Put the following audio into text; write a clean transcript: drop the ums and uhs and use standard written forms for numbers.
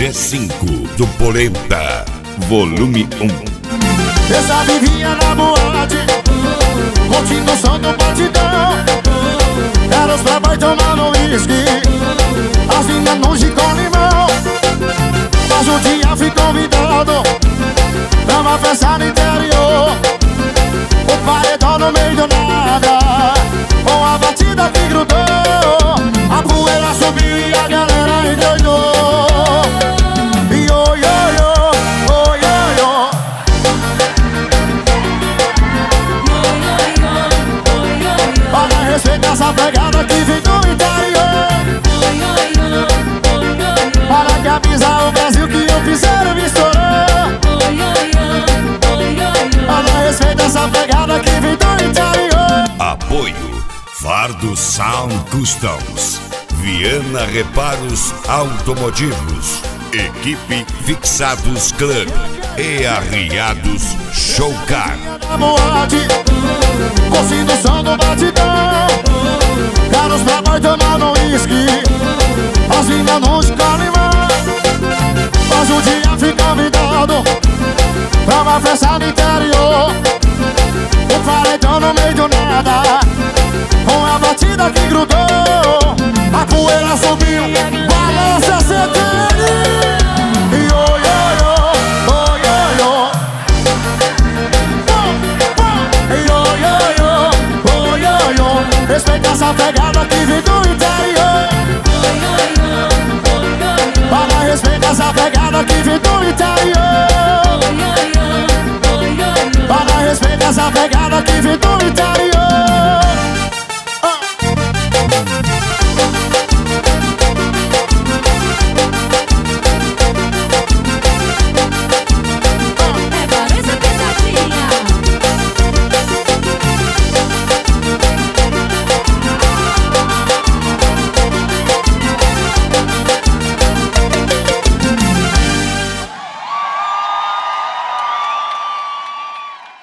G5 do Polenta, volume 1. Eu já vivia na boate, curtindo o som do batidão. Era os playboy tomando uísque, as minas no gin com limão. Mas um dia fui convidado pra uma festa no interior. O paredão no meio do nada, com a batida que grudou. A poeira subiu e a galera endoidou. Yo, yo, yo, oh, yo, yo. Olha, respeita essa pegada que vem do interior. Para que avisar o Brasil que eu fizer me estourou. Olha, respeita essa pegada que vem do interior. Apoio Fardo Sound Customs, Viana Reparos Automotivos, Equipe Fixados Club e Arriados Showcar. Na boate, curtindo o som do batidão. Caros playboy tomando uísque, as minas no limão. Mas um dia fui convidado pra uma festa no interior. O paredão no meio do nada, com a batida que grudou. A poeira subiu, balança CTN. Yo, yo, yo, oh, yo, yo. Yo, yo, yo, oh, yo, yo. Respeita essa pegada que vem do interior. Para respeita essa pegada que vem do interior. Para respeita essa pegada que vem do interior.